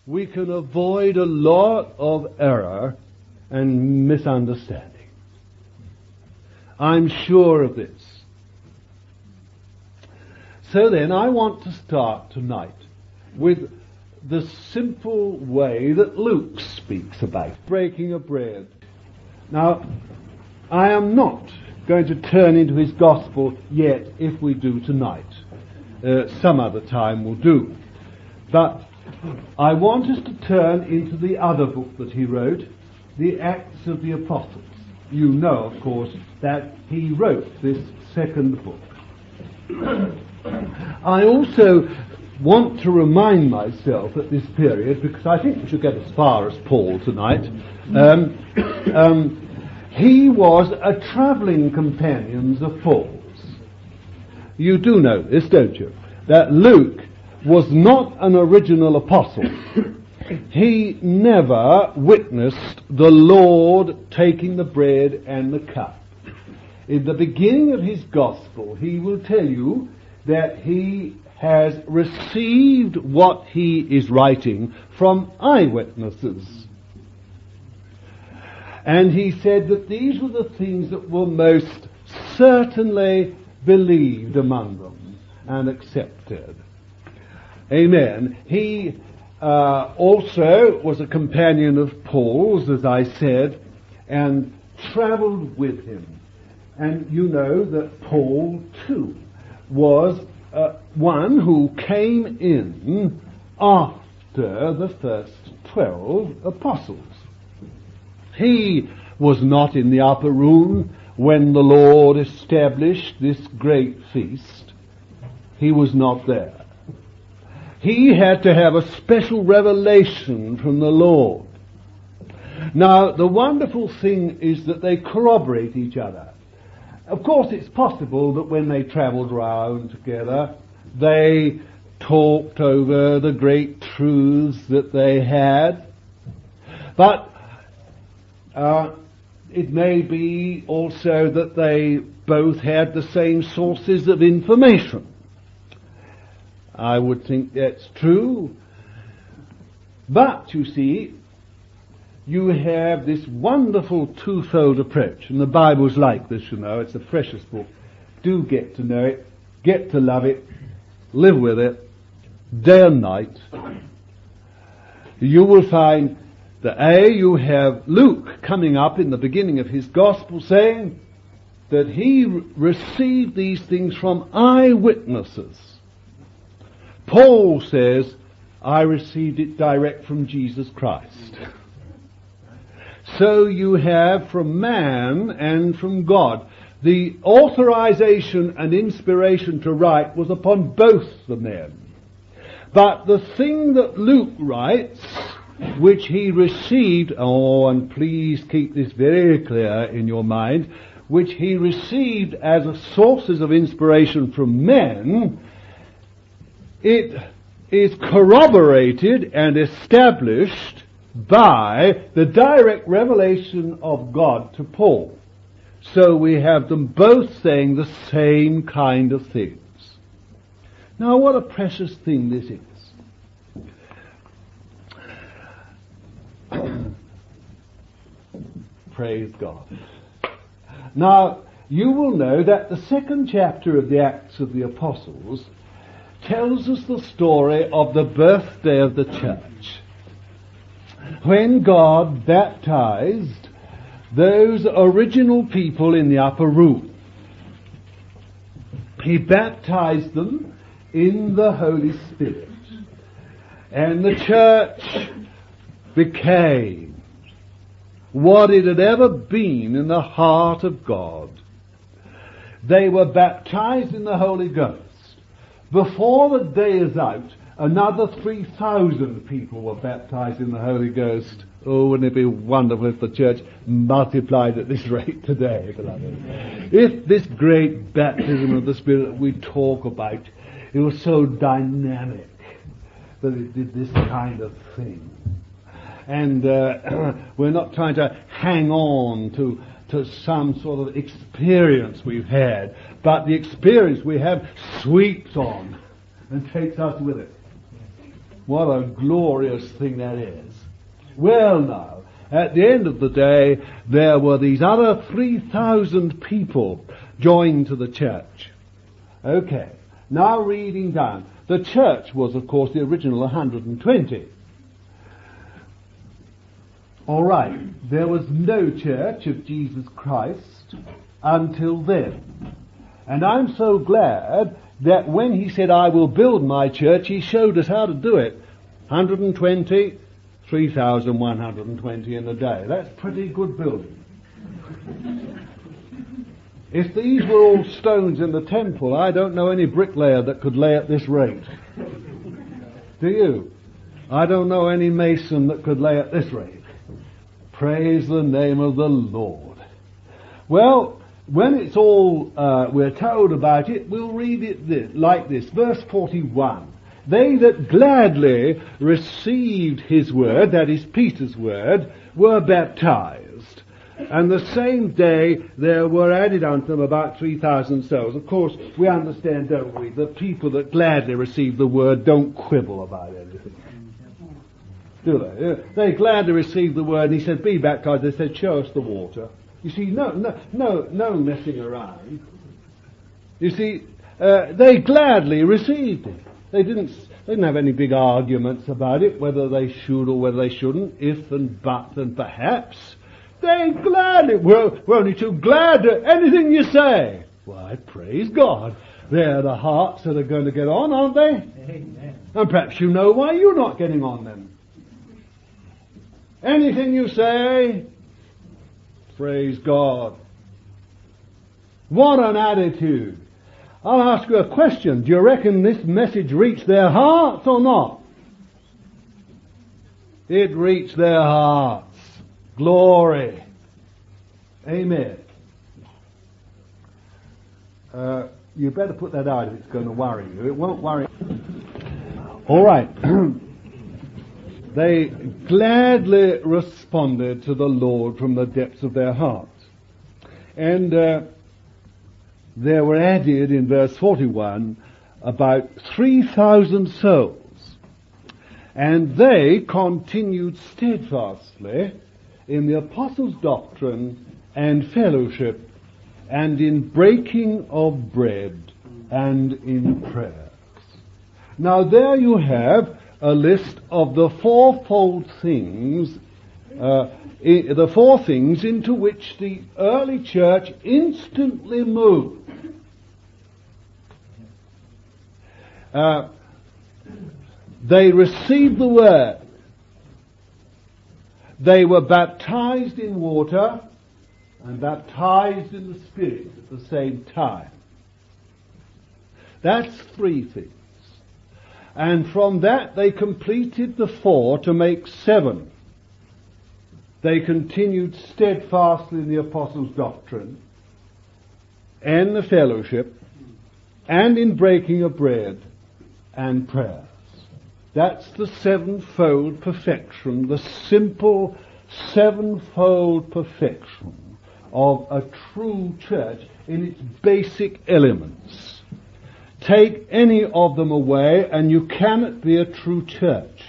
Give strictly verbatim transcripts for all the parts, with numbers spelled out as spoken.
we can avoid a lot of error and misunderstanding. I'm sure of this. So then, I want to start tonight with the simple way that Luke speaks about breaking of bread. Now, I am not going to turn into his gospel yet. If we do tonight, uh, some other time will do. But I want us to turn into the other book that he wrote, the Acts of the Apostles. You know, of course, that he wrote this second book. I also want to remind myself at this period, because I think we should get as far as Paul tonight, um, um, he was a travelling companion of Paul's. You do know this, don't you? That Luke was not an original apostle. He never witnessed the Lord taking the bread and the cup. In the beginning of his gospel, he will tell you that he has received what he is writing from eyewitnesses. And he said that these were the things that were most certainly believed among them and accepted. Amen. He uh, also was a companion of Paul's, as I said, and travelled with him. And you know that Paul, too, was uh, one who came in after the first twelve apostles. He was not in the upper room when the Lord established this great feast. He was not there. He had to have a special revelation from the Lord. Now, the wonderful thing is that they corroborate each other. Of course, it's possible that when they travelled round together, they talked over the great truths that they had. But uh, it may be also that they both had the same sources of information. I would think that's true. But, you see, you have this wonderful twofold approach, and the Bible's like this, you know. It's a precious book. Do get to know it, get to love it, live with it, day and night. You will find that A, you have Luke coming up in the beginning of his gospel saying that he re- received these things from eyewitnesses. Paul says, I received it direct from Jesus Christ. So you have from man and from God. The authorization and inspiration to write was upon both the men. But the thing that Luke writes, which he received, oh, and please keep this very clear in your mind, which he received as a sources of inspiration from men, it is corroborated and established by the direct revelation of God to Paul. So we have them both saying the same kind of things. Now, what a precious thing this is. Praise God. Now, you will know that the second chapter of the Acts of the Apostles tells us the story of the birthday of the church, when God baptized those original people in the upper room. He baptized them in the Holy Spirit, and the church became what it had ever been in the heart of God. They were baptized in the Holy Ghost. Before the day is out, another three thousand people were baptized in the Holy Ghost. Oh, wouldn't it be wonderful if the church multiplied at this rate today, beloved? If this great baptism of the Spirit that we talk about, it was so dynamic that it did this kind of thing. And uh, we're not trying to hang on to to some sort of experience we've had, but the experience we have sweeps on and takes us with it. What a glorious thing that is. Well now, at the end of the day, there were these other three thousand people joined to the church. Okay, now reading down. The church was, of course, the original one hundred twenty. All right, there was no church of Jesus Christ until then. And I'm so glad that when he said, I will build my church, he showed us how to do it. one hundred twenty, three thousand one hundred twenty in a day. That's pretty good building. If these were all stones in the temple, I don't know any bricklayer that could lay at this rate. Do you? I don't know any mason that could lay at this rate. Praise the name of the Lord. Well, when it's all, uh, we're told about it, we'll read it this, like this. Verse forty-one. They that gladly received his word, that is Peter's word, were baptized. And the same day there were added unto them about three thousand souls. Of course, we understand, don't we, that people that gladly receive the word don't quibble about anything. Do they? They gladly received the word, and he said, be baptized. They said, show us the water. You see, no, no, no, no messing around. You see, uh, they gladly received it. They didn't, they didn't have any big arguments about it, whether they should or whether they shouldn't, if and but and perhaps. They gladly, we're, we're only too glad to anything you say. Why, praise God. They're the hearts that are going to get on, aren't they? Amen. And perhaps you know why you're not getting on them. Anything you say, praise God. What an attitude. I'll ask you a question. Do you reckon this message reached their hearts or not? It reached their hearts. Glory. Amen. Uh, you better put that out if it's going to worry you. It won't worry. All right. They gladly responded to the Lord from the depths of their hearts. And uh, there were added in verse forty-one about three thousand souls. And they continued steadfastly in the apostles' doctrine and fellowship, and in breaking of bread, and in prayers. Now there you have a list of the fourfold things, uh, I, the four things into which the early church instantly moved. Uh, they received the word. They were baptized in water and baptized in the Spirit at the same time. That's three things. And from that they completed the four to make seven. They continued steadfastly in the apostles' doctrine, and the fellowship, and in breaking of bread and prayers. That's the sevenfold perfection, the simple sevenfold perfection of a true church in its basic elements. Take any of them away and you cannot be a true church.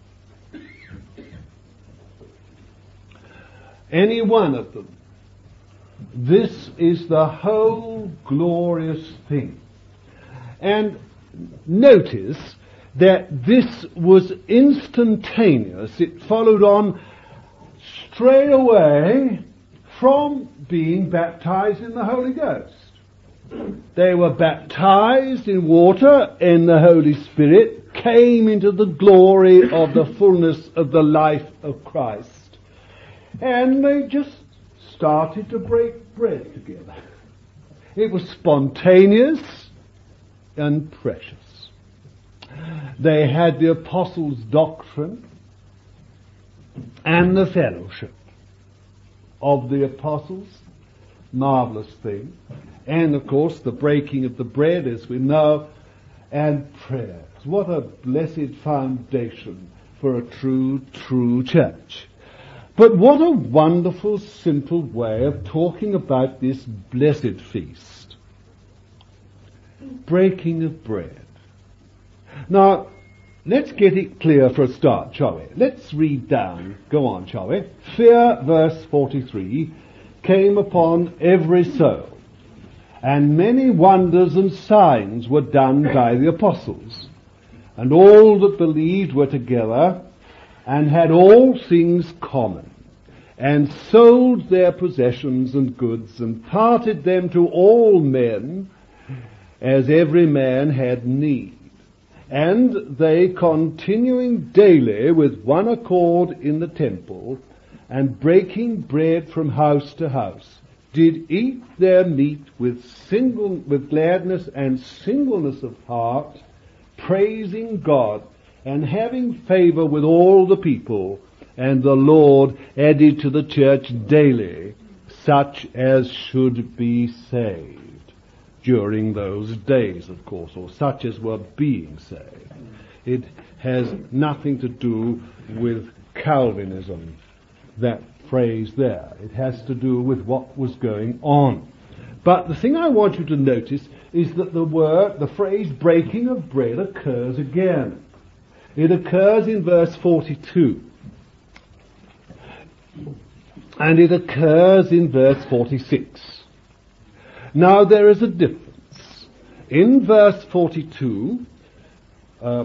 Any one of them. This is the whole glorious thing. And notice that this was instantaneous. It followed on straight away from being baptized in the Holy Ghost. They were baptized in water in the Holy Spirit, came into the glory of the fullness of the life of Christ, and they just started to break bread together. It was spontaneous and precious. They had the apostles' doctrine and the fellowship of the apostles, marvelous thing, and of course the breaking of the bread, as we know, and prayers. What a blessed foundation for a true, true church. But what a wonderful, simple way of talking about this blessed feast. Breaking of bread. Now, let's get it clear for a start, shall we? Let's read down. Go on, shall we? Fear, verse forty-three, came upon every soul, and many wonders and signs were done by the apostles. And all that believed were together, and had all things common, and sold their possessions and goods, and parted them to all men, as every man had need. And they, continuing daily with one accord in the temple, and breaking bread from house to house, did eat their meat with single, with gladness and singleness of heart, praising God, and having favor with all the people. And the Lord added to the church daily such as should be saved. During those days, of course, or such as were being saved. It has nothing to do with Calvinism, that phrase there. It has to do with what was going on. But the thing I want you to notice is that the word, the phrase breaking of bread occurs again. It occurs in verse forty-two. And it occurs in verse forty-six. Now there is a difference. In verse forty-two, uh,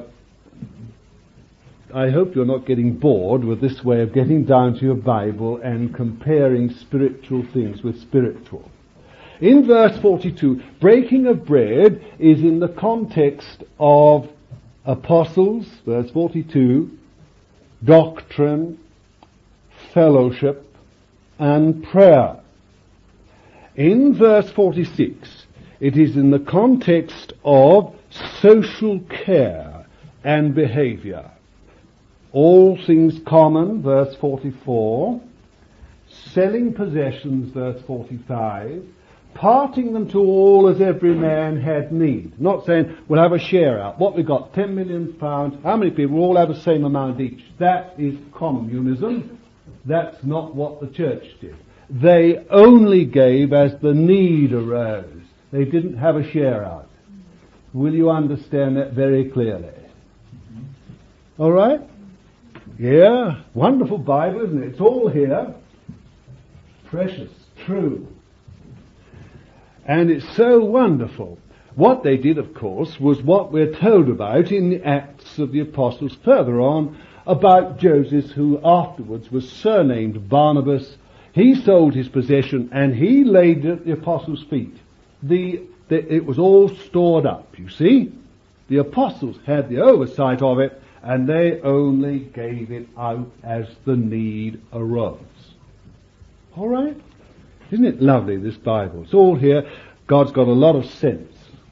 I hope you're not getting bored with this way of getting down to your Bible and comparing spiritual things with spiritual. In verse forty-two, breaking of bread is in the context of apostles, verse forty-two, doctrine, fellowship, and prayer. In verse forty-six, it is in the context of social care and behavior. All things common, verse forty-four, selling possessions, verse forty-five, parting them to all as every man had need. Not saying we'll have a share out. What we got, ten million pounds, how many people? We'll all have the same amount each. That is communism. That's not what the church did. They only gave as the need arose. They didn't have a share out. Will you understand that very clearly? All right? Yeah, wonderful Bible, isn't it? It's all here. Precious, true. And it's so wonderful. What they did, of course, was what we're told about in the Acts of the Apostles further on, about Joseph, who afterwards was surnamed Barnabas. He sold his possession and he laid it at the apostles' feet. The, the, it was all stored up, you see. The apostles had the oversight of it, and they only gave it out as the need arose. All right? Isn't it lovely, this Bible? It's all here. God's got a lot of sense.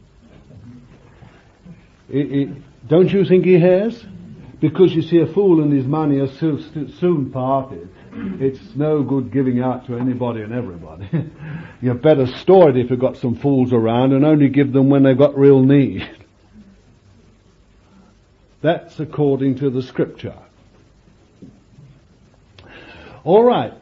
It, it, don't you think he has? Because you see, a fool and his money are so, soon parted. It's no good giving out to anybody and everybody. You better store it if you've got some fools around, and only give them when they've got real need. That's according to the scripture. All right.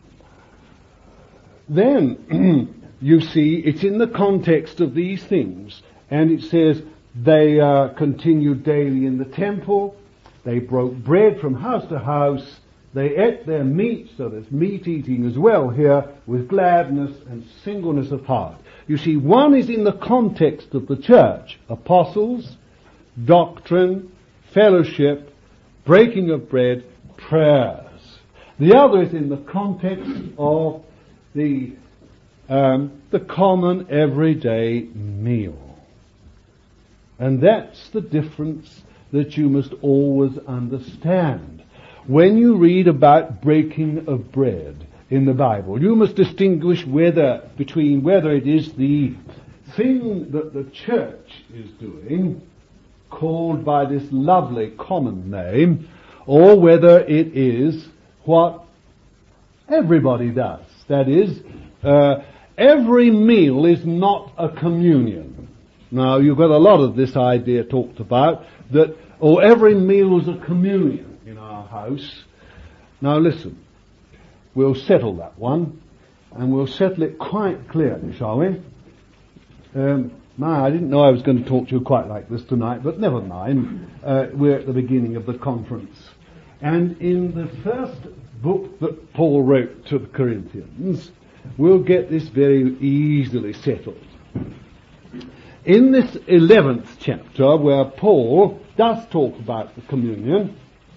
Then, you see, it's in the context of these things. And it says, they uh, continued daily in the temple. They broke bread from house to house. They ate their meat, so there's meat eating as well here, with gladness and singleness of heart. You see, one is in the context of the church. Apostles, doctrine, fellowship, breaking of bread, prayers. The other is in the context of the um, the common everyday meal. And that's the difference that you must always understand. When you read about breaking of bread in the Bible, you must distinguish whether between whether it is the thing that the church is doing, called by this lovely common name, or whether it is what everybody does. That is, uh, every meal is not a communion. Now, you've got a lot of this idea talked about, that, oh, every meal is a communion in our house. Now listen, we'll settle that one, and we'll settle it quite clearly, shall we? Um, My, I didn't know I was going to talk to you quite like this tonight, but never mind. Uh, we're at the beginning of the conference. And in the first book that Paul wrote to the Corinthians, we'll get this very easily settled. In this eleventh chapter, where Paul does talk about the communion,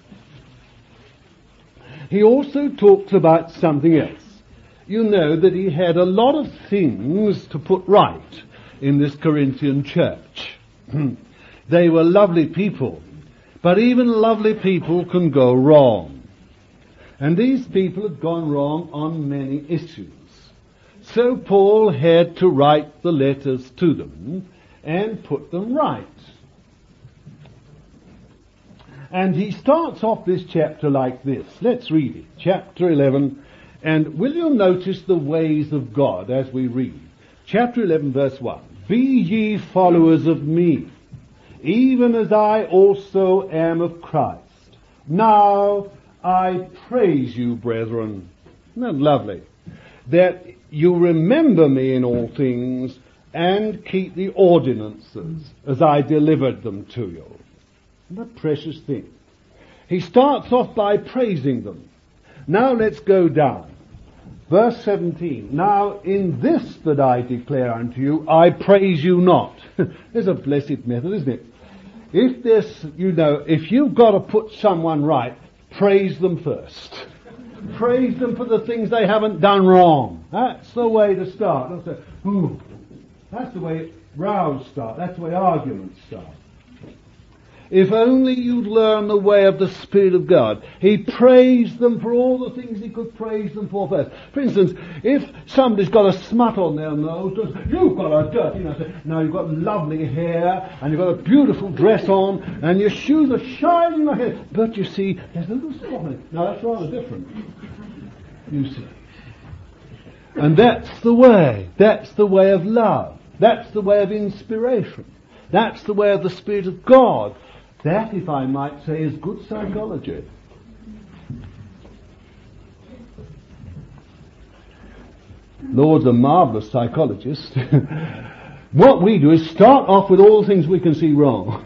he also talks about something else. You know that he had a lot of things to put right in this Corinthian church. They were lovely people, but even lovely people can go wrong. And these people had gone wrong on many issues. So Paul had to write the letters to them and put them right. And he starts off this chapter like this. Let's read it. Chapter eleven. And will you notice the ways of God as we read? Chapter eleven, verse one. Be ye followers of me, even as I also am of Christ. Now I praise you, brethren. Isn't that lovely? That you remember me in all things and keep the ordinances as I delivered them to you. What a precious thing. He starts off by praising them. Now let's go down. Verse seventeen. Now in this that I declare unto you, I praise you not. There's a blessed method, isn't it? If this, you know, if you've got to put someone right, praise them first. Praise them for the things they haven't done wrong. That's the way to start. Don't say, ooh. That's the way rows start. That's the way arguments start. If only you'd learn the way of the Spirit of God. He praised them for all the things he could praise them for first. For instance, if somebody's got a smut on their nose, you've got a dirty nose. Now you've got lovely hair, and you've got a beautiful dress on, and your shoes are shining like it. But you see, there's a little spot on it. Now that's rather different. You see. And that's the way. That's the way of love. That's the way of inspiration. That's the way of the Spirit of God. That, if I might say, is good psychology. Lord's a marvellous psychologist. What we do is start off with all the things we can see wrong.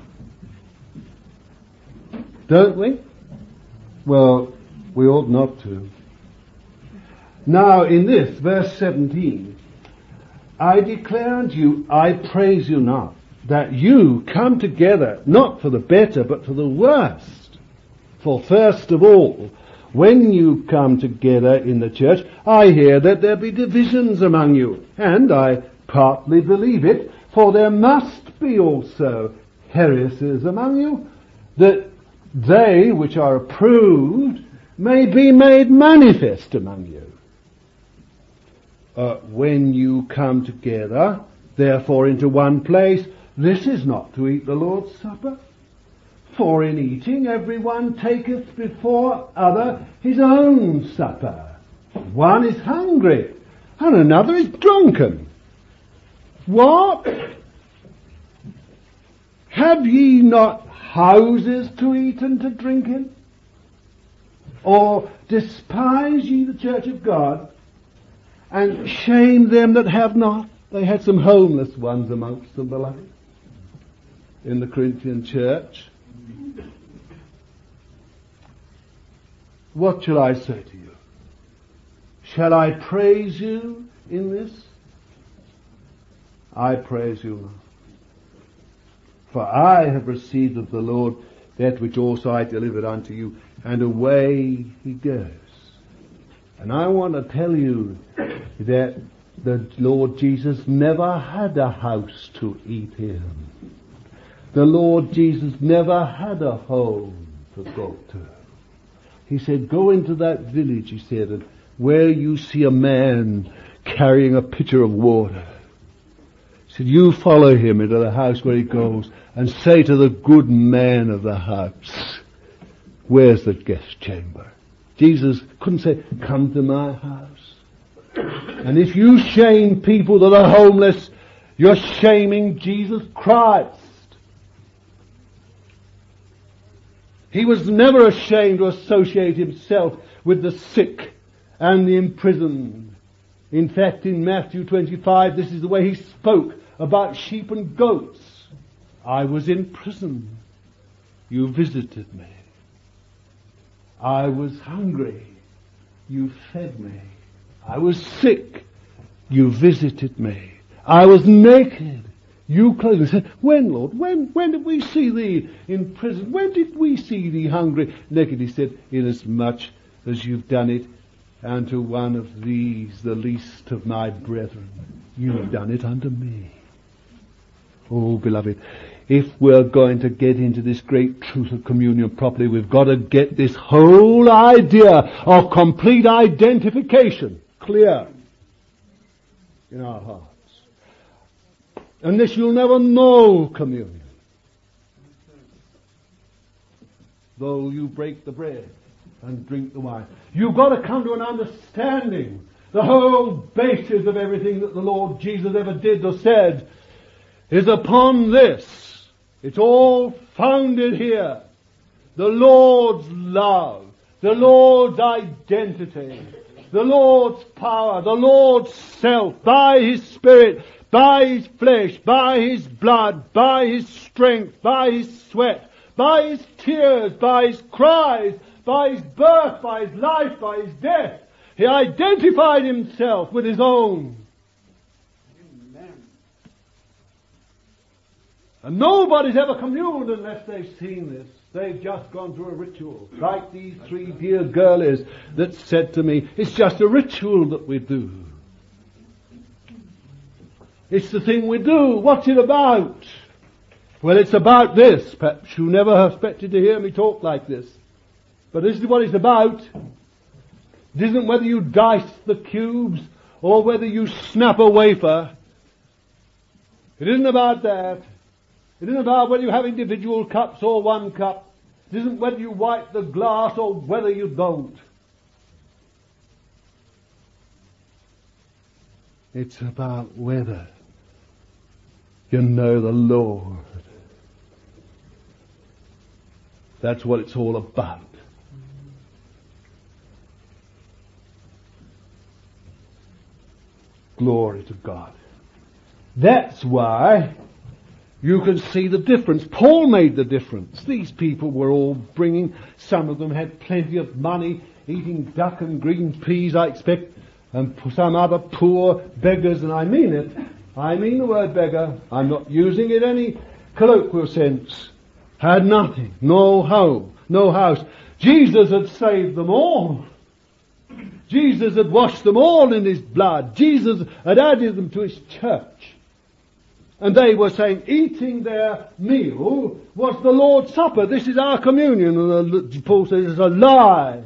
Don't we? Well, we ought not to. Now, in this, verse seventeen, I declare unto you, I praise you not, that you come together, not for the better, but for the worst. For first of all, when you come together in the church, I hear that there be divisions among you, and I partly believe it, for there must be also heresies among you, that they which are approved may be made manifest among you. Uh, when you come together, therefore, into one place, this is not to eat the Lord's Supper. For in eating every one taketh before other his own supper. One is hungry, and another is drunken. What? Have ye not houses to eat and to drink in? Or despise ye the church of God, and shame them that have not? They had some homeless ones amongst them, beloved, in the Corinthian church. What shall I say to you? Shall I praise you in this? I praise you not. For I have received of the Lord that which also I delivered unto you, and away he goes. And I want to tell you that the Lord Jesus never had a house to eat in. The Lord Jesus never had a home to go to. He said, go into that village, he said, and where you see a man carrying a pitcher of water, he said, you follow him into the house where he goes and say to the good man of the house, where's the guest chamber? Jesus couldn't say, come to my house. And if you shame people that are homeless, you're shaming Jesus Christ. He was never ashamed to associate himself with the sick and the imprisoned. In fact, in Matthew twenty-five, this is the way he spoke about sheep and goats. I was in prison. You visited me. I was hungry. You fed me. I was sick. You visited me. I was naked. You clothed me. I said, when, Lord? When? When did we see thee in prison? When did we see thee hungry? Naked, he said, inasmuch as you've done it unto one of these, the least of my brethren, you've done it unto me. Oh, beloved, if we're going to get into this great truth of communion properly, we've got to get this whole idea of complete identification clear in our hearts. Unless you'll never know communion, though you break the bread and drink the wine. You've got to come to an understanding. The whole basis of everything that the Lord Jesus ever did or said is upon this. It's all founded here. The Lord's love, the Lord's identity, the Lord's power, the Lord's self, by His Spirit, by His flesh, by His blood, by His strength, by His sweat, by His tears, by His cries, by His birth, by His life, by His death. He identified Himself with His own. Amen. And nobody's ever communed unless they've seen this. They've just gone through a ritual. Like these three dear girlies that said to me, it's just a ritual that we do. It's the thing we do. What's it about? Well, it's about this. Perhaps you never expected to hear me talk like this. But this is what it's about. It isn't whether you dice the cubes or whether you snap a wafer. It isn't about that. It isn't about whether you have individual cups or one cup. It isn't whether you wipe the glass or whether you don't. It's about whether you know the Lord. That's what it's all about. Glory to God. That's why you can see the difference. Paul made the difference. These people were all bringing, some of them had plenty of money, eating duck and green peas, I expect, and some other poor beggars, and I mean it. I mean the word beggar. I'm not using it in any colloquial sense. Had nothing, no home, no house. Jesus had saved them all. Jesus had washed them all in His blood. Jesus had added them to His church. And they were saying eating their meal was the Lord's Supper. This is our communion. And Paul says it's a lie.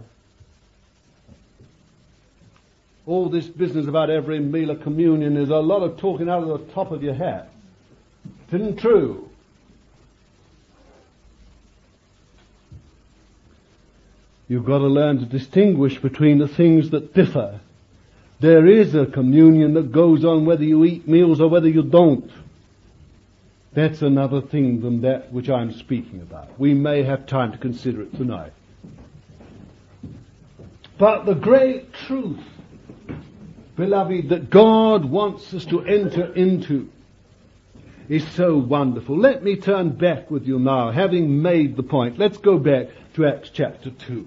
All this business about every meal of communion is a lot of talking out of the top of your hat. It isn't true. You've got to learn to distinguish between the things that differ. There is a communion that goes on whether you eat meals or whether you don't. That's another thing than that which I'm speaking about. We may have time to consider it tonight. But the great truth, beloved, that God wants us to enter into is so wonderful. Let me turn back with you now, having made the point. Let's go back to Acts chapter two.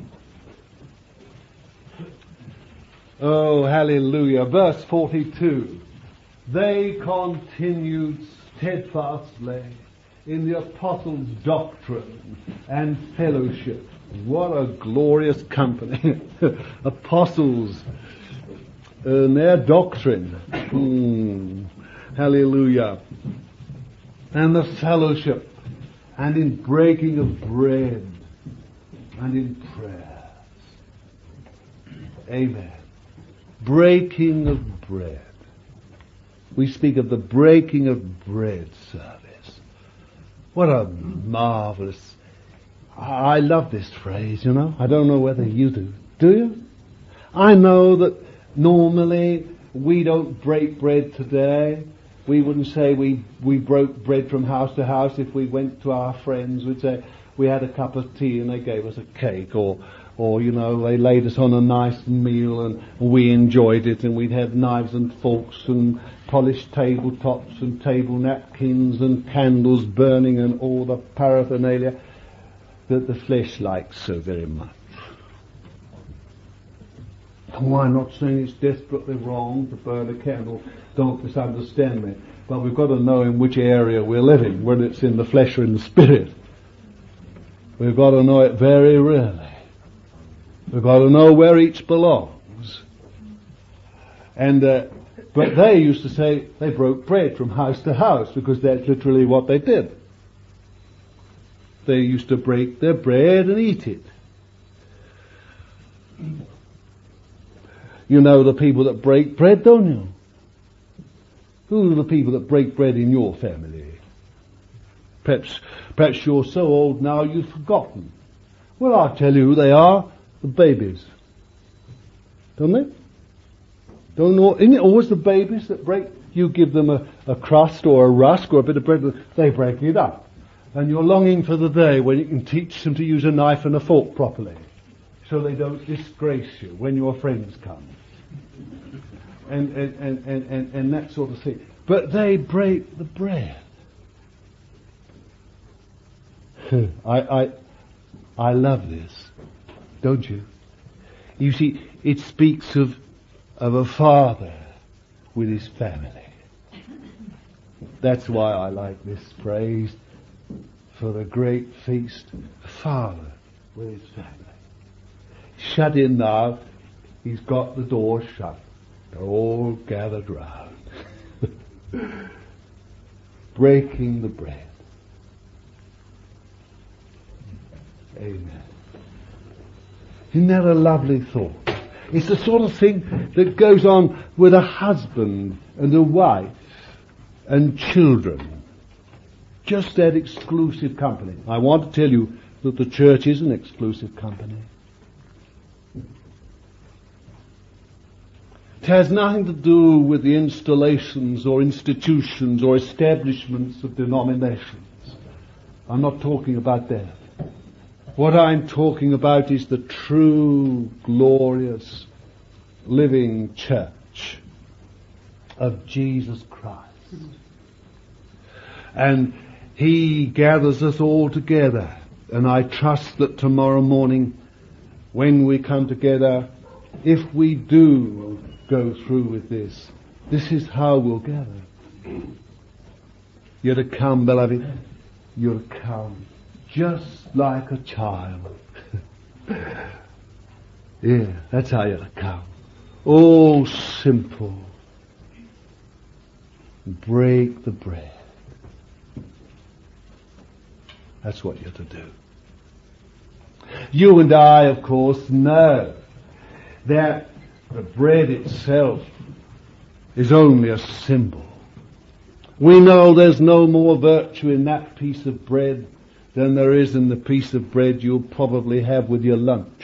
Oh, hallelujah. Verse forty-two. They continued steadfastly in the apostles' doctrine and fellowship. What a glorious company. Apostles and their doctrine. Mm. Hallelujah. And the fellowship, and in breaking of bread, and in prayers. Amen. Breaking of bread. We speak of the breaking of bread service. What a marvelous... I love this phrase, you know. I don't know whether you do. Do you? I know that normally we don't break bread today. We wouldn't say we, we broke bread from house to house. If we went to our friends, we'd say, we had a cup of tea and they gave us a cake, or, or, you know, they laid us on a nice meal and we enjoyed it, and we'd had knives and forks and polished tabletops and table napkins and candles burning and all the paraphernalia that the flesh likes so very much. Oh, I'm not saying it's desperately wrong to burn a candle, don't misunderstand me, but we've got to know in which area we're living, whether it's in the flesh or in the spirit. We've got to know it very really. We've got to know where each belongs. And uh, but they used to say they broke bread from house to house, because that's literally what they did. They used to break their bread and eat it. You know the people that break bread, don't you? Who are the people that break bread in your family? Perhaps, perhaps you're so old now you've forgotten. Well, I'll tell you who they are. The babies. Don't they? Don't know, isn't it always the babies that break? You give them a, a crust or a rusk or a bit of bread, they break it up. And you're longing for the day when you can teach them to use a knife and a fork properly, so they don't disgrace you when your friends come. And, and, and, and, and, and that sort of thing. But they break the bread. I, I, I love this, don't you? You see, it speaks of, of a father with his family. That's why I like this phrase, for the great feast, father with his family. Shut in now, he's got the door shut. They're all gathered round. Breaking the bread. Amen. Isn't that a lovely thought? It's the sort of thing that goes on with a husband and a wife and children. Just that exclusive company. I want to tell you that the church is an exclusive company. It has nothing to do with the installations or institutions or establishments of denominations. I'm not talking about that. What I'm talking about is the true, glorious, living church of Jesus Christ. And He gathers us all together. And I trust that tomorrow morning, when we come together, if we do go through with this, this is how we'll gather. You're to come, beloved. You're to come just like a child. Yeah, that's how you're to come. Oh, simple. Break the bread. That's what you're to do. You and I, of course, know that the bread itself is only a symbol. We know there's no more virtue in that piece of bread than there is in the piece of bread you'll probably have with your lunch.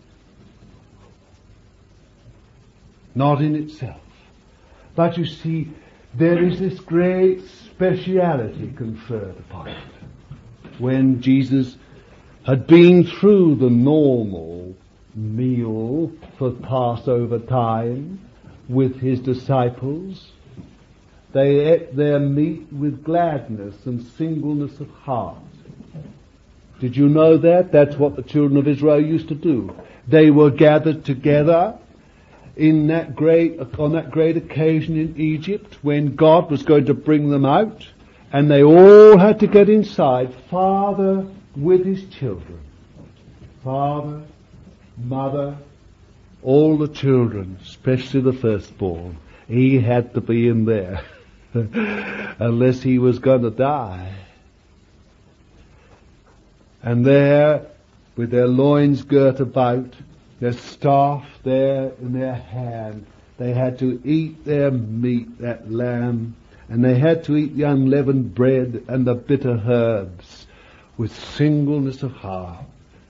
Not in itself. But you see, there is this great speciality conferred upon it. When Jesus had been through the normal meal for Passover time with his disciples, they ate their meat with gladness and singleness of heart. Did you know that? That's what the children of Israel used to do. They were gathered together in that great, on that great occasion in Egypt when God was going to bring them out, and they all had to get inside, father with his children. Father, mother, all the children, especially the firstborn. He had to be in there unless he was going to die. And there, with their loins girt about, their staff there in their hand, they had to eat their meat, that lamb, and they had to eat the unleavened bread and the bitter herbs with singleness of heart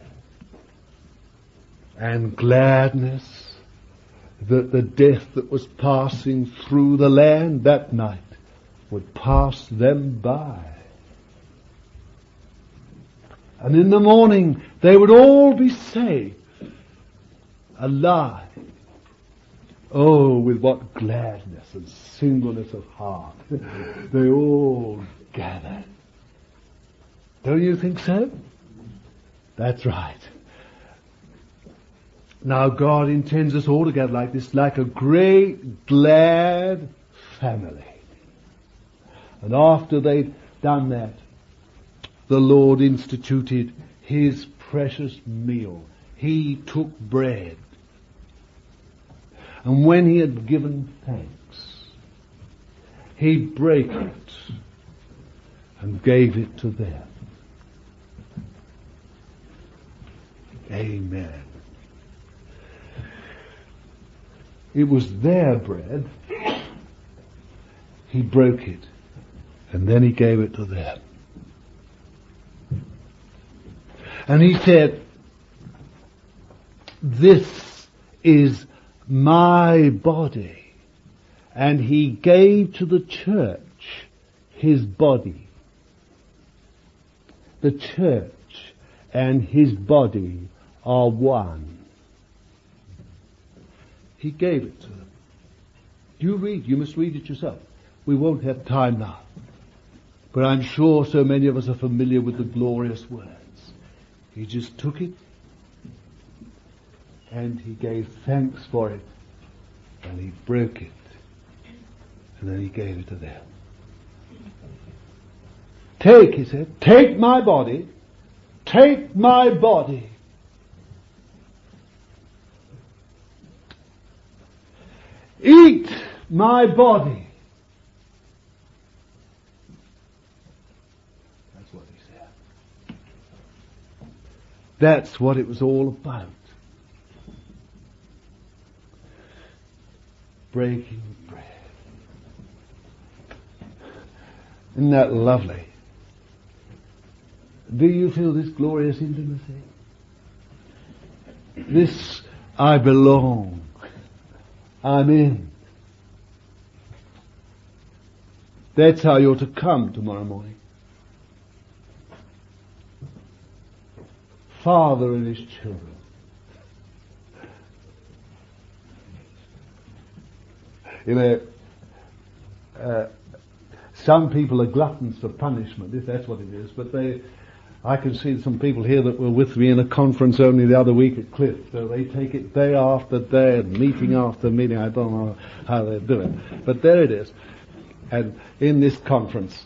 and gladness that the death that was passing through the land that night would pass them by. And in the morning they would all be safe, alive. Oh, with what gladness and singleness of heart they all gathered. Don't you think so? That's right. Now God intends us all together like this, like a great, glad family. And after they'd done that, the Lord instituted His precious meal. He took bread. And when He had given thanks, He brake it and gave it to them. Amen. It was their bread. He broke it, and then He gave it to them. And He said, "This is my body." And He gave to the church His body. The church and His body are one. He gave it to them. You read, you must read it yourself. We won't have time now. But I'm sure so many of us are familiar with the glorious words. He just took it and He gave thanks for it and He broke it and then He gave it to them. Take, He said, take my body, take my body. Eat my body. That's what He said. That's what it was all about. Breaking bread. Isn't that lovely? Do you feel this glorious intimacy? This I belong. I'm in. That's how you're to come tomorrow morning. Father and His children. You know, uh, some people are gluttons for punishment, if that's what it is, but they, I can see some people here that were with me in a conference only the other week at Cliff, so they take it day after day and meeting after meeting. I don't know how they do it, but there it is. And in this conference,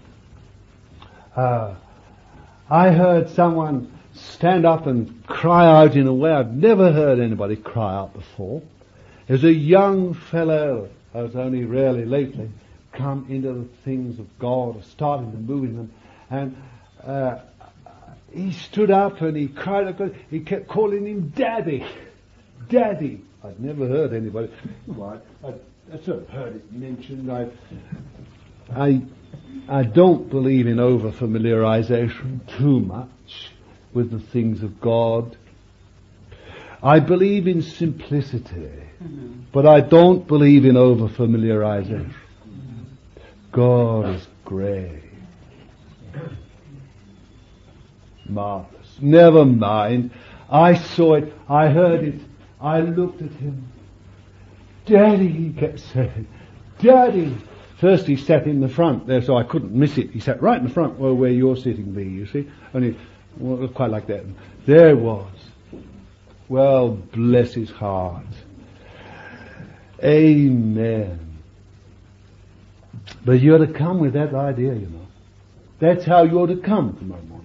uh, I heard someone stand up and cry out in a way I've never heard anybody cry out before. There's a young fellow, I was only rarely lately, come into the things of God, or starting to move in them, and uh, he stood up and he cried out, he kept calling him Daddy. Daddy. I'd never heard anybody. Well, I, I, I sort of heard it mentioned. I, I, I don't believe in over-familiarization too much with the things of God. I believe in simplicity, mm-hmm. but I don't believe in over-familiarization. Mm-hmm. God is great. Marvelous. Never mind. I saw it. I heard it. I looked at him. Daddy, he kept saying. Daddy. First he sat in the front there, so I couldn't miss it. He sat right in the front where, where you're sitting, B, you see. Only, well, quite like that. There it was. Well, bless his heart. Amen. But you're to come with that idea, you know. That's how you're to come tomorrow morning.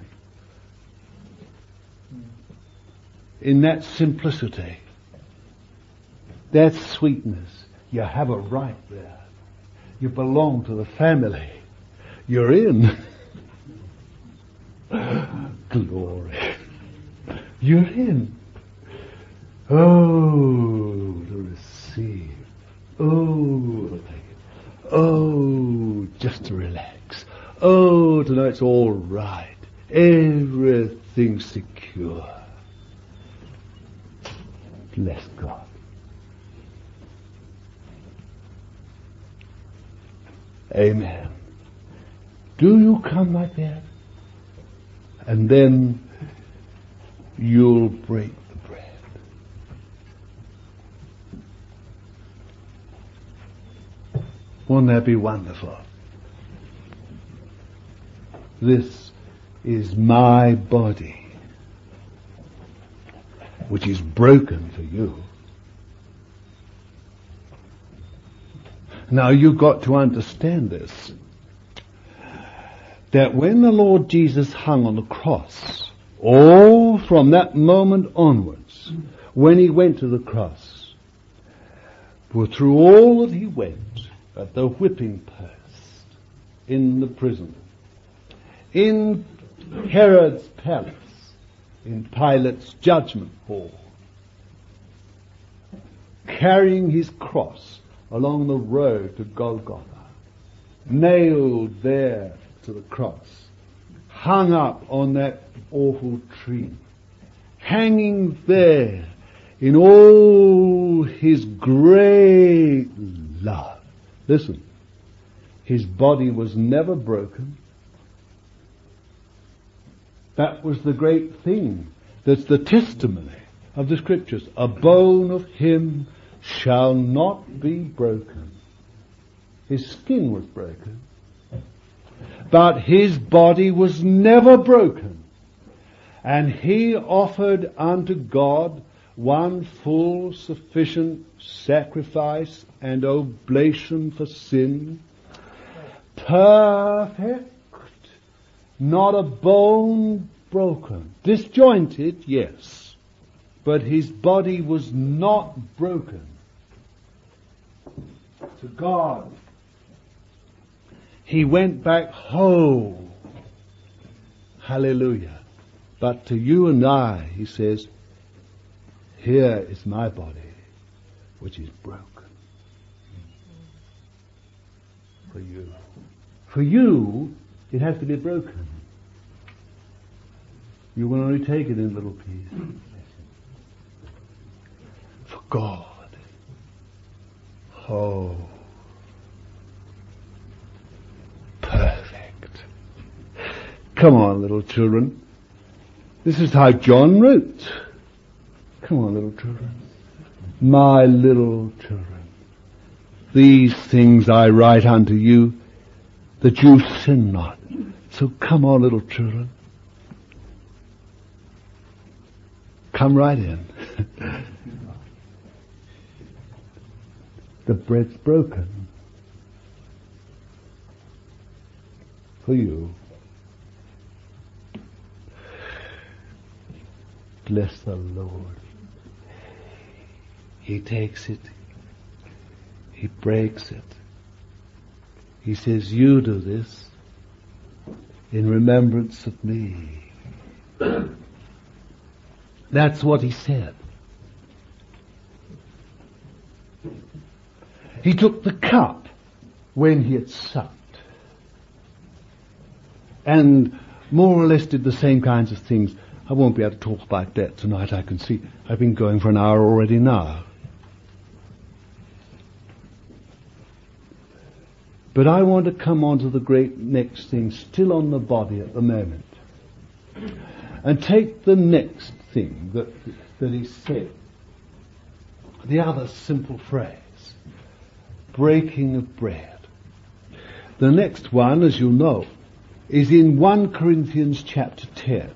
In that simplicity, that sweetness, you have a right there. You belong to the family. You're in. Glory. You're in. Oh, to receive. Oh, to take it. Oh, just to relax. Oh, to know it's all right. Everything's secure. Bless God. Amen. Do you come like that? And then you'll break the bread. Wouldn't that be wonderful? This is my body, which is broken for you. Now you've got to understand this, that when the Lord Jesus hung on the cross, all from that moment onwards, when he went to the cross, for through all that he went, at the whipping post, in the prison, in Herod's palace, in Pilate's judgment hall, carrying his cross along the road to Golgotha, nailed there to the cross, hung up on that awful tree, hanging there in all his great love. Listen, his body was never broken. That was the great thing. That's the testimony of the scriptures. A bone of him shall not be broken. His skin was broken, but his body was never broken. And he offered unto God one full sufficient sacrifice and oblation for sin. Perfect, not a bone broken. Disjointed, yes, but his body was not broken. To God, he went back whole. Hallelujah. But to you and I, he says, here is my body, which is broken. For you. For you, it has to be broken. You will only take it in little pieces. For God. Oh. Perfect. Come on, little children. This is how John wrote. Come on, little children. My little children. These things I write unto you, that you sin not. So come on, little children. Come right in. The bread's broken. For you. Bless the Lord. He takes it. He breaks it. He says, you do this in remembrance of me. That's what he said. He took the cup when he had supped, and more or less did the same kinds of things. I won't be able to talk about that tonight, I can see. I've been going for an hour already now. But I want to come on to the great next thing, still on the body at the moment, and take the next thing that, that he said. The other simple phrase, breaking of bread. The next one, as you know, is in First Corinthians chapter ten.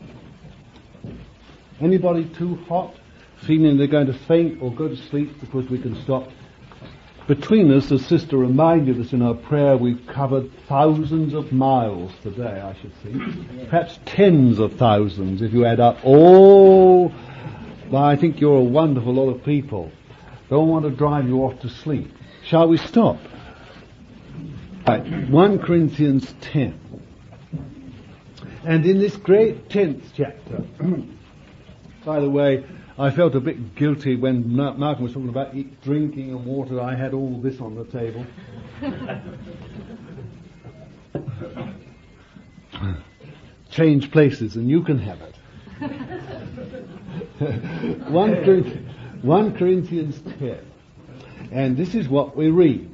Anybody too hot, feeling they're going to faint or go to sleep because we can stop? Between us, the sister reminded us in our prayer, we've covered thousands of miles today, I should think. Perhaps tens of thousands if you add up all. Well, I think you're a wonderful lot of people. Don't want to drive you off to sleep. Shall we stop? Right, First Corinthians ten. And in this great tenth chapter, by the way, I felt a bit guilty when Malcolm was talking about eat, drinking and water. I had all this on the table. Change places and you can have it. First Corinthians ten. And this is what we read.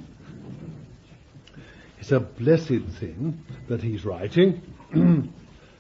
It's a blessed thing that he's writing.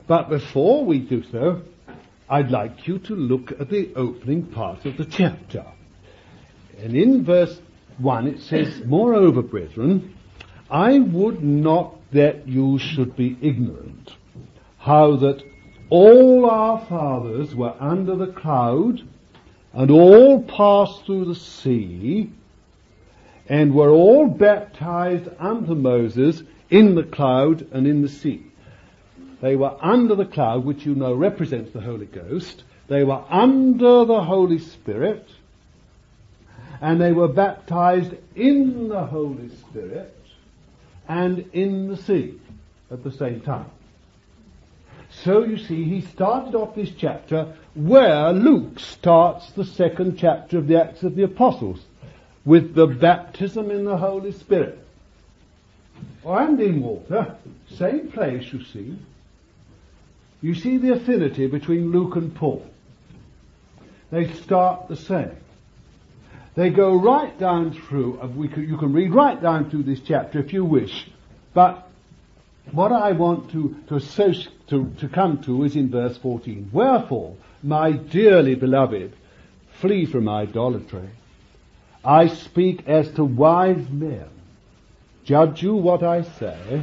But before we do so, I'd like you to look at the opening part of the chapter. And in verse one it says, "Moreover, brethren, I would not that you should be ignorant, how that all our fathers were under the cloud, and all passed through the sea, and were all baptized unto Moses in the cloud and in the sea." They were under the cloud, which you know represents the Holy Ghost. They were under the Holy Spirit, and they were baptized in the Holy Spirit and in the sea at the same time. So you see, he started off this chapter where Luke starts the second chapter of the Acts of the Apostles, with the baptism in the Holy Spirit. And in water, same place, you see. You see the affinity between Luke and Paul. They start the same. They go right down through, we can, you can read right down through this chapter if you wish, but what I want to, to, associate, to, to come to is in verse fourteen. "Wherefore, my dearly beloved, flee from idolatry. I speak as to wise men. Judge you what I say.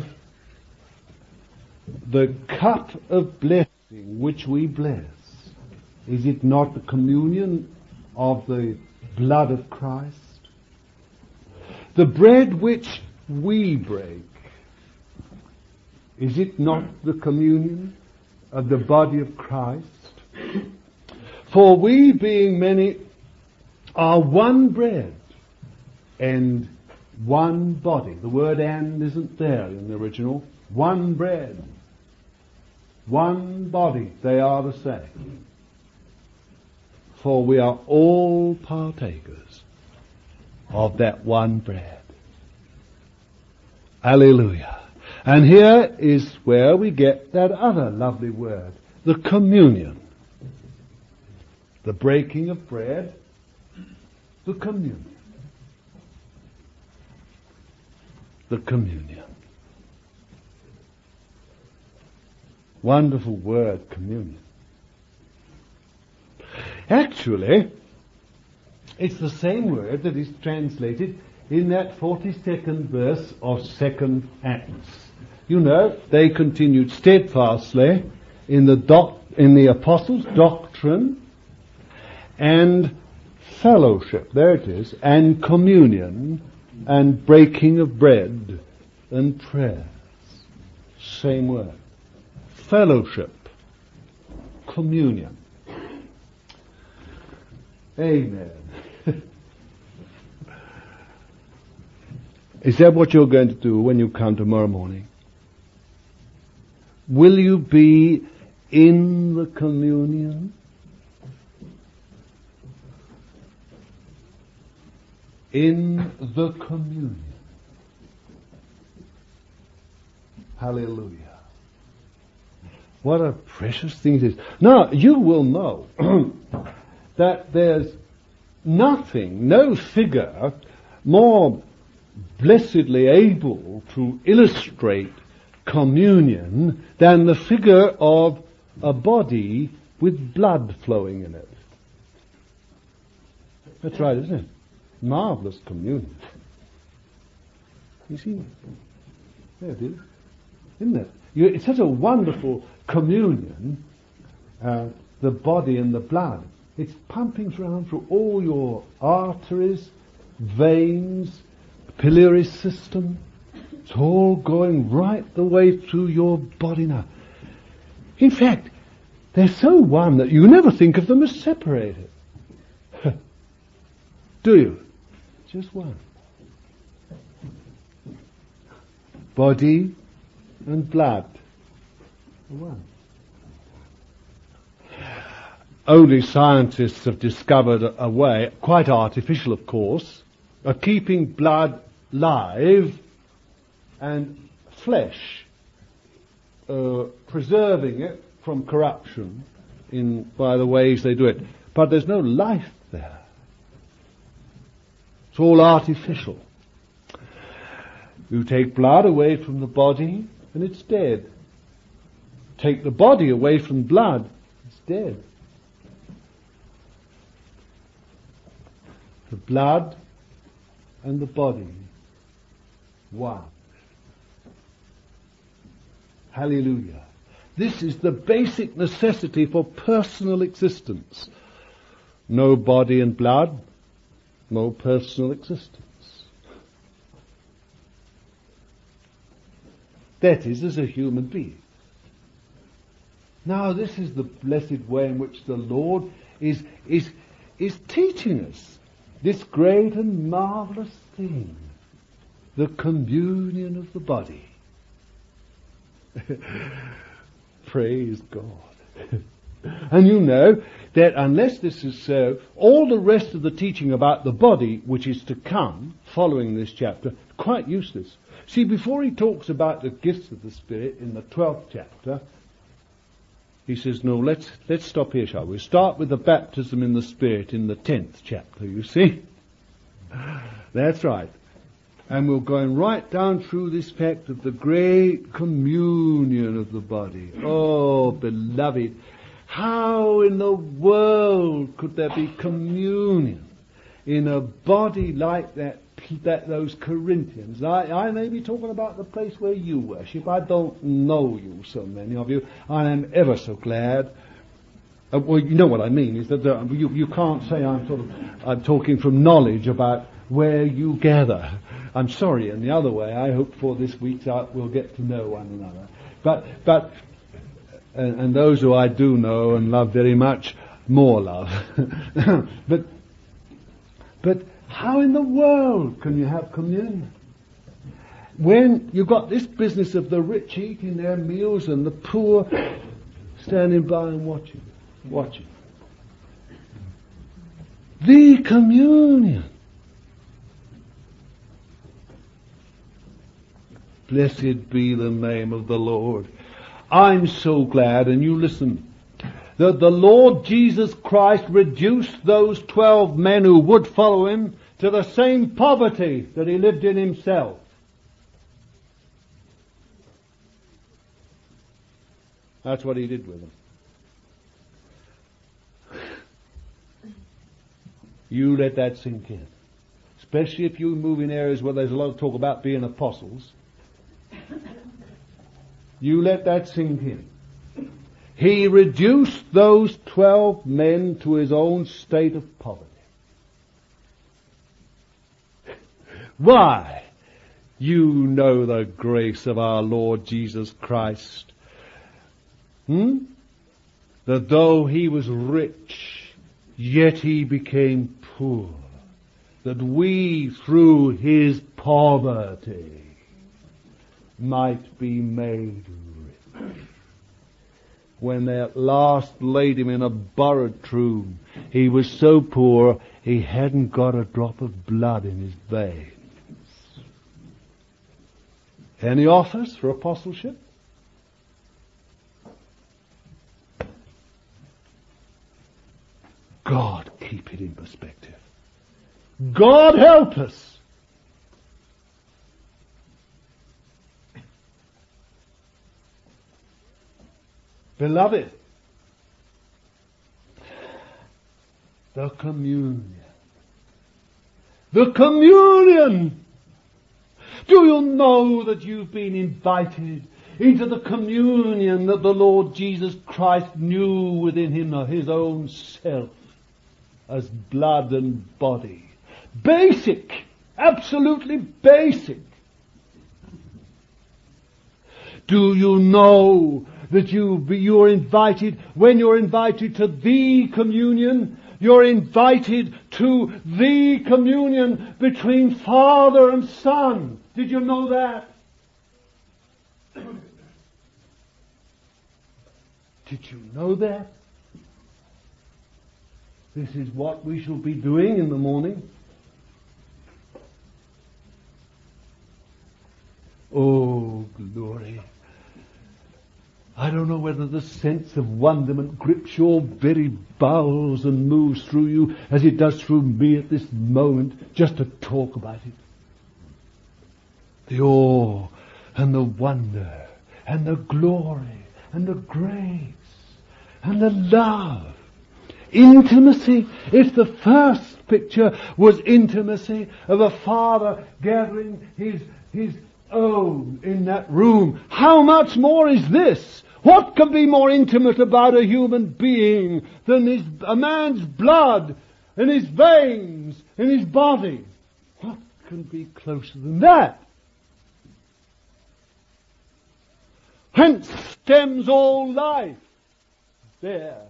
The cup of blessing which we bless, is it not the communion of the blood of Christ? The bread which we break, is it not the communion of the body of Christ? For we, being many, are one bread and one body." The word "and" isn't there in the original. One bread, one body, they are the same. For we are all partakers of that one bread. Hallelujah. And here is where we get that other lovely word, the communion. The breaking of bread, the communion. The communion. Wonderful word, communion. Actually, it's the same word that is translated in that forty-second verse of Second Acts. You know, they continued steadfastly in the doc, in the apostles' doctrine and fellowship, there it is, and communion and breaking of bread and prayers. Same word. Fellowship, communion. Amen. Is that what you're going to do when you come tomorrow morning? Will you be in the communion? In the communion. Hallelujah. What a precious thing it is. Now, you will know that there's nothing, no figure more blessedly able to illustrate communion than the figure of a body with blood flowing in it. That's right, isn't it? Marvelous communion. You see? There it is. Isn't it? You, it's such a wonderful communion, uh, the body and the blood. It's pumping around through all your arteries, veins, biliary system. It's all going right the way through your body now. In fact, they're so one that you never think of them as separated. Do you? Just one. Body and blood. One. Only scientists have discovered a way, quite artificial of course, of keeping blood live and flesh, uh, preserving it from corruption in by the ways they do it. But there's no life there. It's all artificial. You take blood away from the body and it's dead. take the body away from blood, it's dead. The blood and the body, one. Hallelujah. This is the basic necessity for personal existence. No body and blood, no personal existence. That is, as a human being. Now, this is the blessed way in which the Lord is, is, is teaching us this great and marvelous thing, the communion of the body. Praise God. And you know that unless this is so, all the rest of the teaching about the body, which is to come following this chapter, is quite useless. See, before he talks about the gifts of the Spirit in the twelfth chapter, he says, no, let's let's stop here, shall we? Start with the baptism in the Spirit in the tenth chapter, you see? That's right. And we're going right down through this fact of the great communion of the body. Oh, beloved, how in the world could there be communion in a body like that, that those Corinthians? I, I may be talking about the place where you worship. I don't know you, so many of you. I am ever so glad. Uh, well, you know what I mean, is that uh, you, you can't say I'm sort of, I'm talking from knowledge about where you gather. I'm sorry, in the other way, I hope for this week's out we'll get to know one another. But, but, and, and those who I do know and love very much, more love. but, but how in the world can you have communion when you've got this business of the rich eating their meals and the poor standing by and watching, watching? The communion. Blessed be the name of the Lord. I'm so glad, and you listen, that the Lord Jesus Christ reduced those twelve men who would follow him to the same poverty that he lived in himself. That's what he did with them. You let that sink in. Especially if you move in areas where there's a lot of talk about being apostles. You let that sink in. He reduced those twelve men to his own state of poverty. Why? You know the grace of our Lord Jesus Christ. Hmm? That though he was rich, yet he became poor. That we, through his poverty, might be made rich. When they at last laid him in a borrowed tomb, he was so poor he hadn't got a drop of blood in his veins. Any offers for apostleship? God keep it in perspective. God help us. Beloved, the communion. The communion! Do you know that you've been invited into the communion that the Lord Jesus Christ knew within him of his own self as blood and body? Basic! Absolutely basic! Do you know that you you're invited, when you're invited to the communion, you're invited to the communion between Father and Son? Did you know that? Did you know that? This is what we shall be doing in the morning. Oh, glory. I don't know whether the sense of wonderment grips your very bowels and moves through you as it does through me at this moment, just to talk about it. The awe and the wonder and the glory and the grace and the love. Intimacy. If the first picture was intimacy of a father gathering his, his own in that room, how much more is this? What can be more intimate about a human being than his, a man's blood in his veins, in his body? What can be closer than that? Hence stems all life there.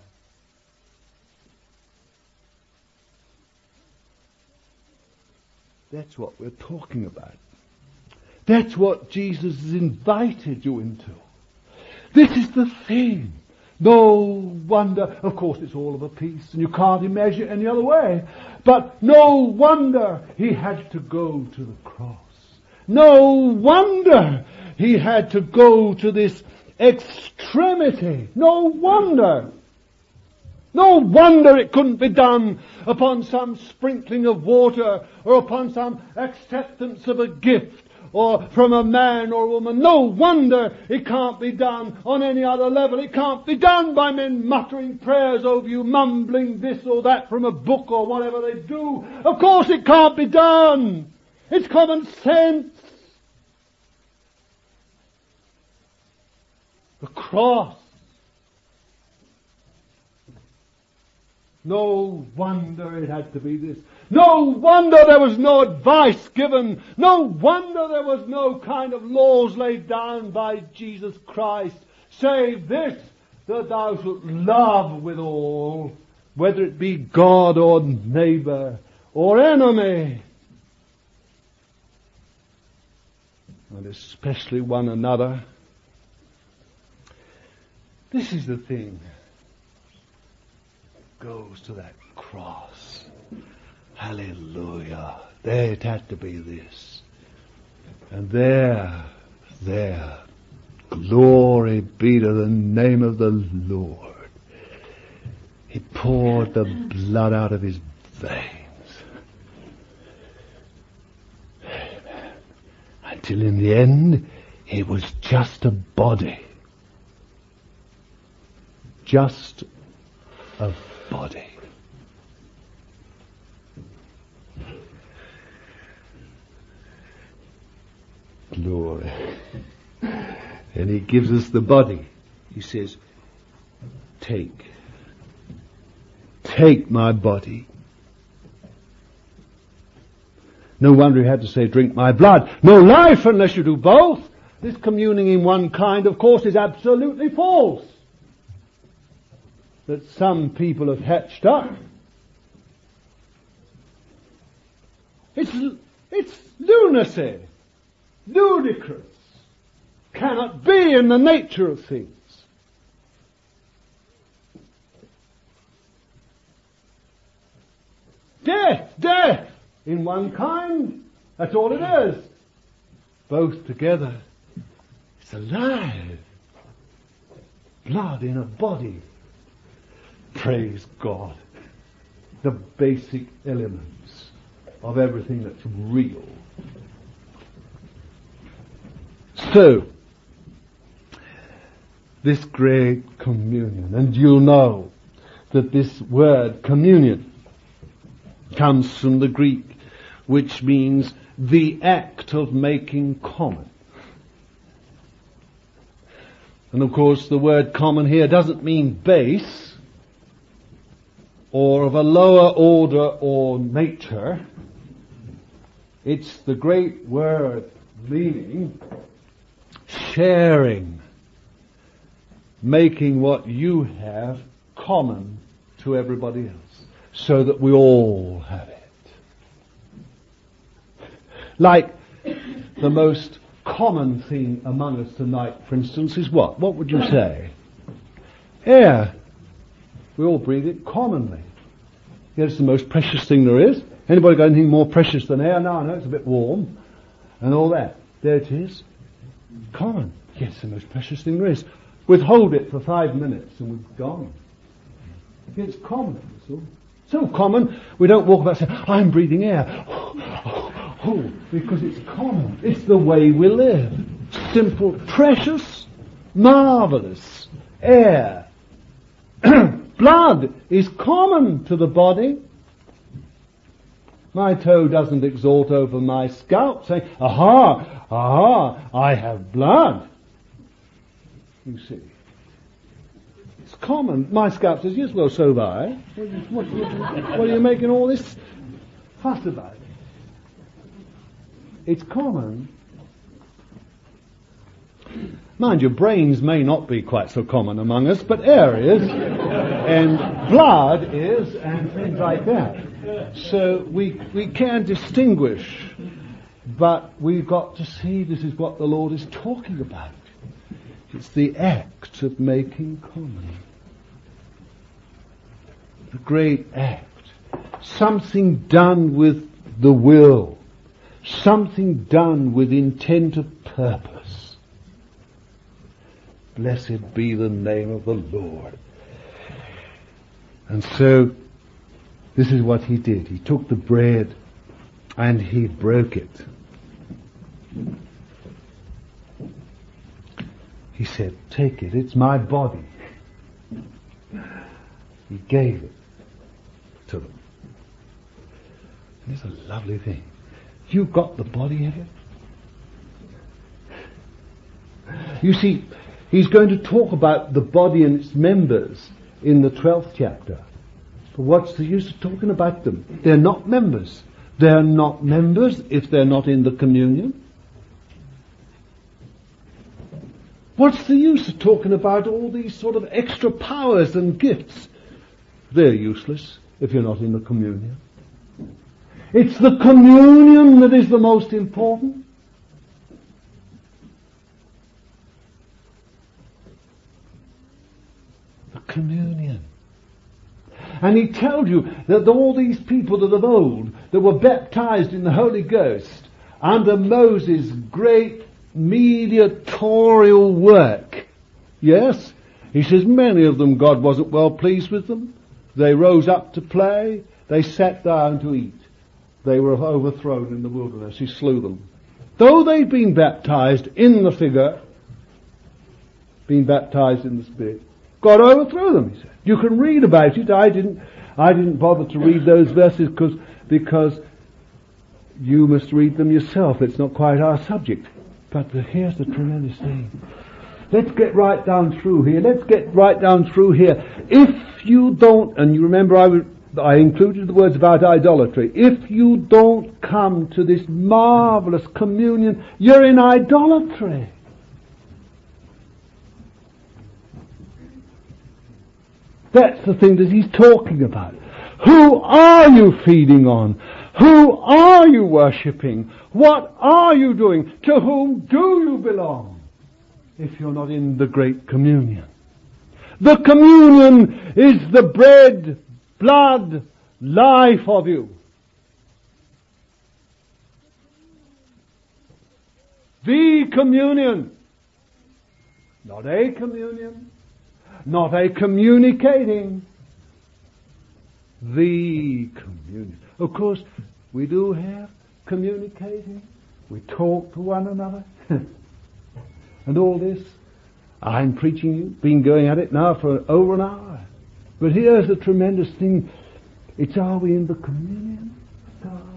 That's what we're talking about. That's what Jesus has invited you into. This is the thing. No wonder, of course it's all of a piece and you can't imagine it any other way, but no wonder he had to go to the cross. No wonder he had to go to this extremity. No wonder. No wonder it couldn't be done upon some sprinkling of water or upon some acceptance of a gift or from a man or a woman. No wonder it can't be done on any other level. It can't be done by men muttering prayers over you, mumbling this or that from a book or whatever they do. Of course it can't be done. It's common sense. The cross. No wonder it had to be this. No wonder there was no advice given. No wonder there was no kind of laws laid down by Jesus Christ, save this, that thou shalt love with all, whether it be God or neighbor or enemy, and especially one another. This is the thing. Goes to that cross. Hallelujah. There it had to be this. And there, there, glory be to the name of the Lord. He poured the blood out of his veins. Amen. Until in the end, it was just a body. Just a body. Glory. And he gives us the body. He says, take. Take my body. No wonder he had to say, drink my blood. No life unless you do both. This communing in one kind, of course, is absolutely false. That some people have hatched up. It's, it's lunacy. Ludicrous. Cannot be in the nature of things. Death, death in one kind. That's all it is. Both together. It's alive. Blood in a body. Praise God. The basic elements of everything that's real. So, this great communion, and you'll know that this word communion comes from the Greek, which means the act of making common. And of course the word common here doesn't mean base, or of a lower order or nature. It's the great word meaning sharing, making what you have common to everybody else, so that we all have it. Like the most common thing among us tonight, for instance, is what? What would you say? Air. We all breathe it commonly. Yeah, it's the most precious thing there is. Anybody got anything more precious than air? No, no, it's a bit warm. And all that. There it is. Common. Yes, the most precious thing there is. Withhold it for five minutes and we've gone. It's common. So, so common, we don't walk about saying, I'm breathing air. Oh, oh, oh, because it's common. It's the way we live. Simple, precious, marvelous, air. Blood is common to the body. My toe doesn't exalt over my scalp, saying, aha, aha, I have blood. You see. It's common. My scalp says, yes, well, so have I. What, what, what, what are you making all this fuss about? It's common. Mind you, brains may not be quite so common among us, but air is, and blood is, and things like that. So we we can distinguish, but we've got to see this is what the Lord is talking about. It's the act of making common. The great act. Something done with the will. Something done with intent of purpose. Blessed be the name of the Lord. And so, this is what he did. He took the bread and he broke it. He said, take it, it's my body. He gave it to them. And it's a lovely thing. You've got the body of it. You see, he's going to talk about the body and its members in the twelfth chapter. But what's the use of talking about them? They're not members. They're not members if they're not in the communion. What's the use of talking about all these sort of extra powers and gifts? They're useless if you're not in the communion. It's the communion that is the most important. The communion. And he told you that all these people that of old that were baptized in the Holy Ghost under Moses' great mediatorial work. Yes? He says many of them God wasn't well pleased with them. They rose up to play. They sat down to eat. They were overthrown in the wilderness. He slew them. Though they'd been baptized in the figure, been baptized in the Spirit, God overthrew them, he said. You can read about it. I didn't, I didn't bother to read those verses because, because you must read them yourself. It's not quite our subject. But here's the tremendous thing. Let's get right down through here. Let's get right down through here. If you don't, and you remember I, was, I included the words about idolatry. If you don't come to this marvelous communion, you're in idolatry. That's the thing that he's talking about. Who are you feeding on? Who are you worshipping? What are you doing? To whom do you belong? If you're not in the great communion. The communion is the bread, blood, life of you. The communion. Not a communion. Not a communicating. The communion. Of course, we do have communicating. We talk to one another. And all this. I'm preaching you, been going at it now for over an hour. But here's the tremendous thing. It's are we in the communion of God?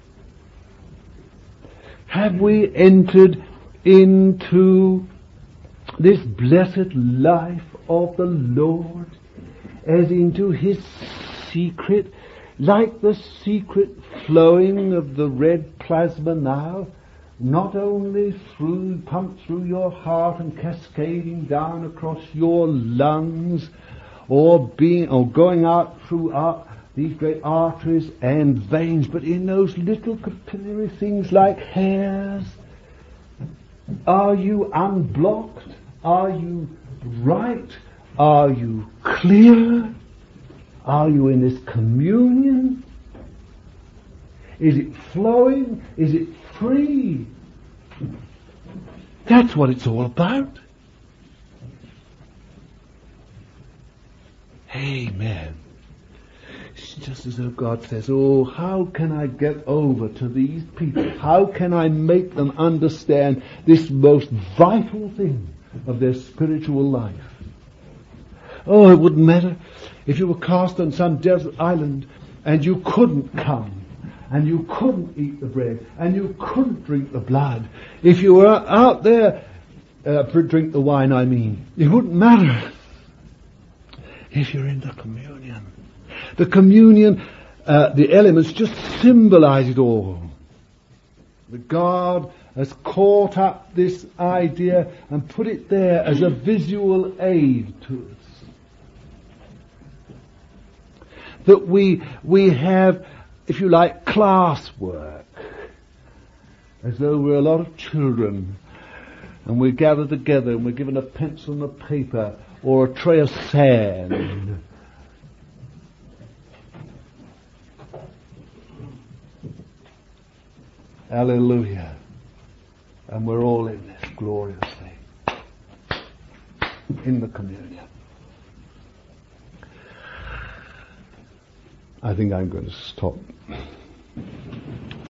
Have we entered into this blessed life of the Lord as into his secret, like the secret flowing of the red plasma now, not only through, pumped through your heart and cascading down across your lungs, or being, or going out through our, these great arteries and veins, but in those little capillary things like hairs. Are you unblocked? Are you right? Are you clear? Are you in this communion? Is it flowing? Is it free? That's what it's all about. Amen. It's just as though God says, oh, how can I get over to these people? How can I make them understand this most vital thing of their spiritual life. Oh, it wouldn't matter if you were cast on some desert island and you couldn't come, and you couldn't eat the bread, and you couldn't drink the blood. If you were out there, uh, drink the wine, I mean, it wouldn't matter if you're in the communion. The communion, uh, the elements just symbolize it all. That God has caught up this idea and put it there as a visual aid to us. That we we have, if you like, classwork, as though we're a lot of children, and we gather together and we're given a pencil and a paper or a tray of sand. Hallelujah. And we're all in this glorious thing, in the communion. I think I'm going to stop.